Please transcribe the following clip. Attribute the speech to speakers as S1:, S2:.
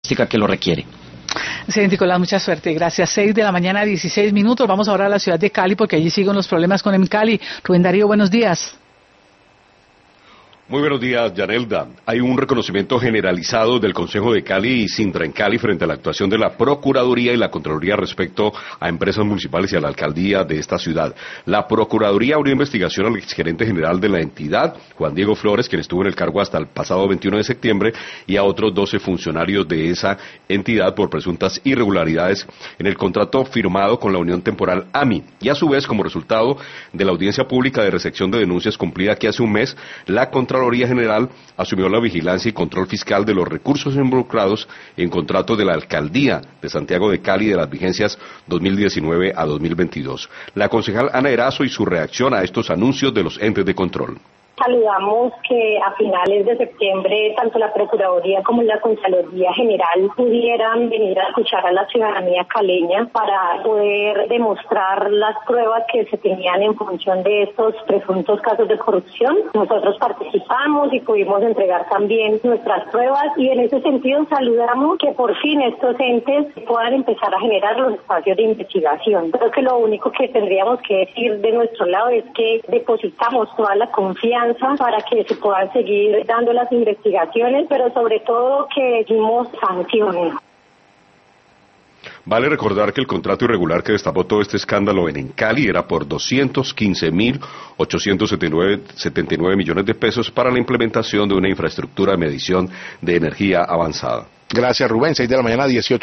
S1: que lo requiere.
S2: Sí, Nicolás, mucha suerte. Gracias. 6:16 a.m. Vamos ahora a la ciudad de Cali porque allí siguen los problemas con Cali. Rubén Darío, buenos días.
S3: Muy buenos días, Yanelda. Hay un reconocimiento generalizado del Consejo de Cali y Sintra en Cali frente a la actuación de la Procuraduría y la Contraloría respecto a empresas municipales y a la alcaldía de esta ciudad. La Procuraduría abrió investigación al exgerente general de la entidad, Juan Diego Flores, quien estuvo en el cargo hasta el pasado 21 de septiembre, y a otros 12 funcionarios de esa entidad por presuntas irregularidades en el contrato firmado con la Unión Temporal AMI. Y a su vez, como resultado de la audiencia pública de recepción de denuncias cumplida que hace un mes, la Contraloría General asumió la vigilancia y control fiscal de los recursos involucrados en contratos de la Alcaldía de Santiago de Cali de las vigencias 2019 a 2022. La concejal Ana Erazo y su reacción a estos anuncios de los entes de control.
S4: Saludamos que a finales de septiembre tanto la Procuraduría como la Contraloría General pudieran venir a escuchar a la ciudadanía caleña para poder demostrar las pruebas que se tenían en función de estos presuntos casos de corrupción. Nosotros participamos y pudimos entregar también nuestras pruebas y en ese sentido saludamos que por fin estos entes puedan empezar a generar los espacios de investigación. Creo que lo único que tendríamos que decir de nuestro lado es que depositamos toda la confianza para que se puedan seguir dando las investigaciones, pero sobre todo que dimos sanciones.
S3: Vale recordar que el contrato irregular que destapó todo este escándalo en Cali era por 215.879 millones de pesos para la implementación de una infraestructura de medición de energía avanzada.
S5: Gracias, Rubén. 6:18 a.m.